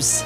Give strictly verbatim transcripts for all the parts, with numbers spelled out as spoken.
News.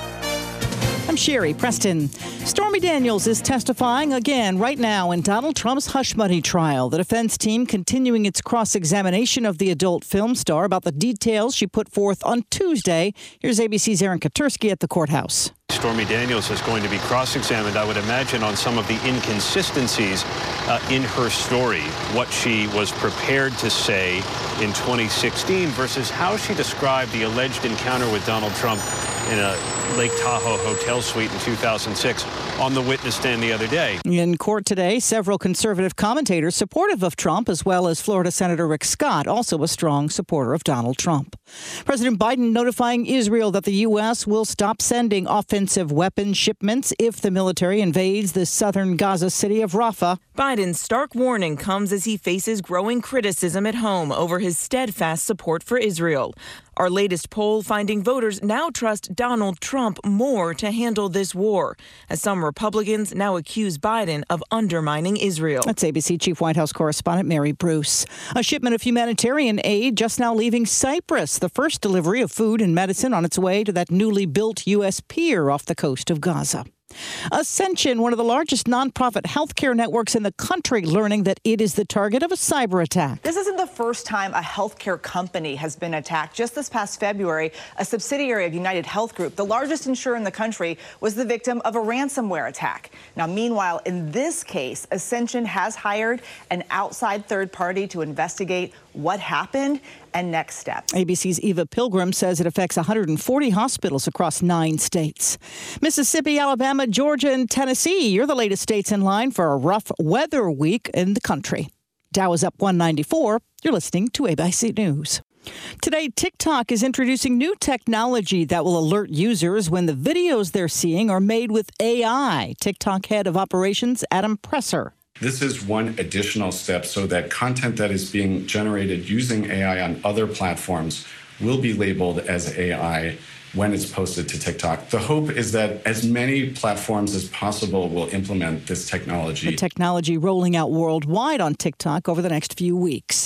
I'm Sherry Preston. Stormy Daniels is testifying again right now in Donald Trump's hush money trial. The defense team continuing its cross-examination of the adult film star about the details she put forth on Tuesday. Here's A B C's Aaron Katursky at the courthouse. Stormy Daniels is going to be cross-examined, I would imagine, on some of the inconsistencies uh, in her story, what she was prepared to say in twenty sixteen versus how she described the alleged encounter with Donald Trump in a Lake Tahoe hotel suite in two thousand six on the witness stand the other day. In court today, several conservative commentators supportive of Trump, as well as Florida Senator Rick Scott, also a strong supporter of Donald Trump. President Biden notifying Israel that the U S will stop sending offensive weapon shipments if the military invades the southern Gaza city of Rafah. Biden's stark warning comes as he faces growing criticism at home over his steadfast support for Israel. Our latest poll finding voters now trust Donald Trump more to handle this war, as some Republicans now accuse Biden of undermining Israel. That's A B C Chief White House correspondent Mary Bruce. A shipment of humanitarian aid just now leaving Cyprus. The first delivery of food and medicine on its way to that newly built U S pier off the coast of Gaza. Ascension, one of the largest nonprofit healthcare networks in the country, learning that it is the target of a cyber attack. This isn't the first time a healthcare company has been attacked. Just this past February, a subsidiary of United Health Group, the largest insurer in the country, was the victim of a ransomware attack. Now, meanwhile, in this case, Ascension has hired an outside third party to investigate what happened and next steps. A B C's Eva Pilgrim says it affects one hundred forty hospitals across nine states. Mississippi, Alabama, Georgia, and Tennessee, you're the latest states in line for a rough weather week in the country. Dow is up one ninety-four. You're listening to A B C News. Today, TikTok is introducing new technology that will alert users when the videos they're seeing are made with A I. TikTok head of operations, Adam Presser. This is one additional step so that content that is being generated using A I on other platforms will be labeled as A I when it's posted to TikTok. The hope is that as many platforms as possible will implement this technology. The technology rolling out worldwide on TikTok over the next few weeks.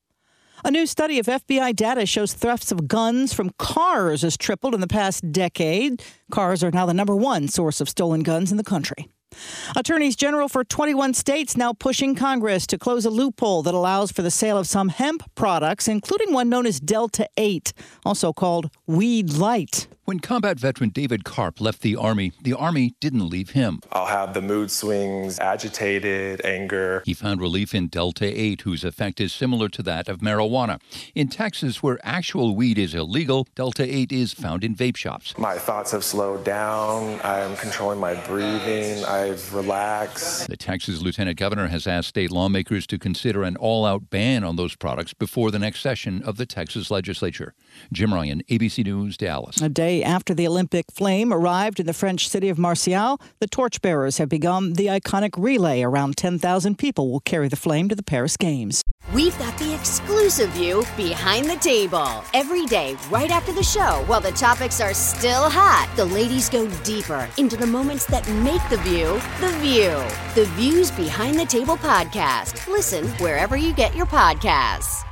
A new study of F B I data shows thefts of guns from cars has tripled in the past decade. Cars are now the number one source of stolen guns in the country. Attorneys general for twenty-one states now pushing Congress to close a loophole that allows for the sale of some hemp products, including one known as Delta eight, also called Weed Light. When combat veteran David Karp left the Army, the Army didn't leave him. I'll have the mood swings, agitated, anger. He found relief in Delta eight, whose effect is similar to that of marijuana. In Texas, where actual weed is illegal, Delta eight is found in vape shops. My thoughts have slowed down. I'm controlling my breathing. I've relaxed. The Texas lieutenant governor has asked state lawmakers to consider an all-out ban on those products before the next session of the Texas legislature. Jim Ryan, A B C News, Dallas. A day after the Olympic flame arrived in the French city of Marseille, the torchbearers have begun the iconic relay. Around ten thousand people will carry the flame to the Paris Games. We've got the exclusive view behind the table. Every day, right after the show, while the topics are still hot, the ladies go deeper into the moments that make the view the view. The Views Behind the Table podcast. Listen wherever you get your podcasts.